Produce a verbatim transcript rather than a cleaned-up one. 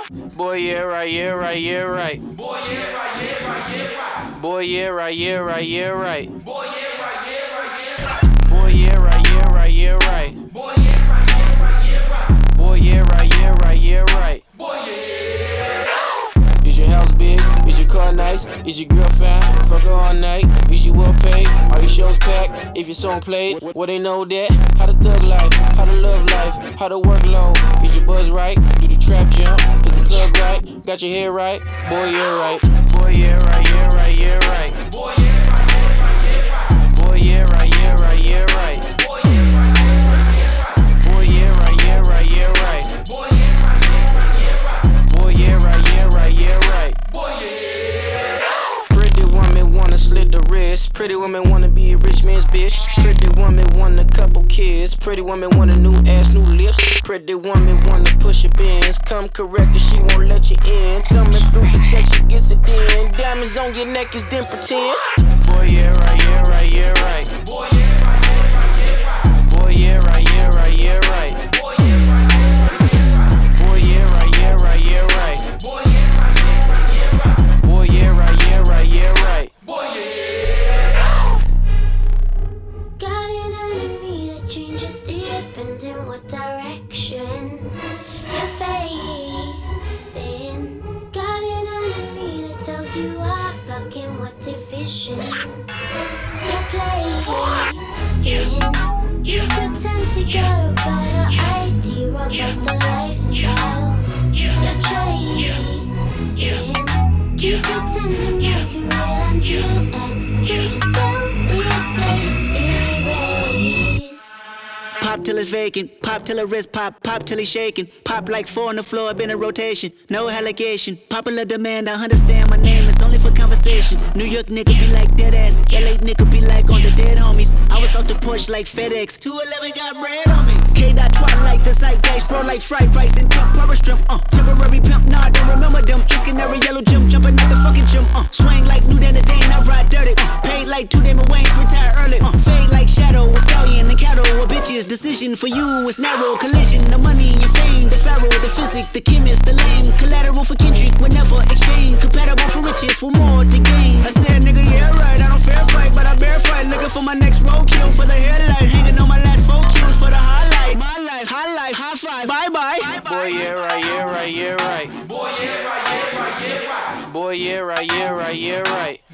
Boy, yeah, right, yeah, right, yeah, right. Boy, yeah, right, yeah, right, yeah, right. Boy, yeah, right, yeah, right, yeah, right. Boy, yeah, right, yeah, right, yeah, right. Boy, yeah, right, yeah, right, yeah, right. Boy, yeah, right, yeah, right, yeah, right. Boy, yeah, right, yeah, right, yeah, right. Boy, yeah. Is your house big? Is your car nice? Is your girl fine? Fuck her all night. Is you well paid? Are your shows packed? If your song played, well they know that. How the thug life? How the love life? How the workload? Is your buzz right? Do the trap jump? Is the club right? Got your hair right? Boy, yeah, right. Boy, yeah, right, yeah, right, yeah, right. Boy, yeah, right, yeah, right, yeah, right. Boy, yeah, right, yeah, right, yeah, right. Boy, yeah, right, yeah, right, yeah, right. Boy, yeah, right, yeah, right, yeah, right. Boy, yeah, right, yeah, right, yeah, right. Boy, yeah, right, yeah, right, yeah, right. Boy, yeah. Pretty woman wanna slit the wrist. Pretty woman wanna be a rich man's bitch. Pretty woman want a couple kids. Pretty woman want a new ass, new lips. Pretty woman wanna push your bins. Come correct and she won't let you in. Thumbing through the check, she gets it in. Diamonds on your neck is then pretend. Boy, yeah, right, yeah, right, yeah, right. Boy, yeah, right, yeah, right, yeah, right. Boy, yeah, right, yeah, right, yeah, right. Boy, yeah, right, yeah, right, yeah, right. Boy, yeah, right, yeah, right, yeah, right. Boy, yeah, right, yeah, right, yeah, right. Boy, yeah, right, yeah, right, yeah, right. Boy, yeah. Got an enemy that changes depending what direction you're facing. Got an enemy that tells you are blocking what division you're placed in. You pretend to get a better idea about the lifestyle you're chasing. Keep pretending make it real until every cell replace erase. Pop till it's vacant, pop till her wrist pop, pop till he's shaking. Pop like four on the floor, been a rotation, no allegation. Popular demand, I understand my name, it's only for conversation. New York nigga be like dead ass, L A nigga be like on the dead homies. I was off the porch like FedEx, two eleven got bread on me. K dot twilight, the zeitgeist, bro like fried rice and pimp, power strip, uh. Temporary pimp, nah, I don't remember them. Just canary yellow gym, jumping out the fucking gym, uh. Swing like new than a Dane, I ride dirty, uh. Paid like two Damon Wayne's, retire early, uh. Fade like shadow, a stallion and cattle, a bitch's decision for you is narrow. Collision, the money, your fame, the pharaoh, the physic, the chemist, the lame. Collateral for Kendrick, we never exchange. Compatible for riches, for more to gain. I said, nigga, yeah, right, I don't fair fight, but I bear fight. Looking for my next roadkill, for the headlight. Hanging on my last four cues for the highlight. My life, high life, high five, bye bye. Boy, yeah, right, yeah, right, yeah, right. Boy, yeah, right, yeah, right, yeah, right. Boy, yeah, right, yeah, right, yeah, right.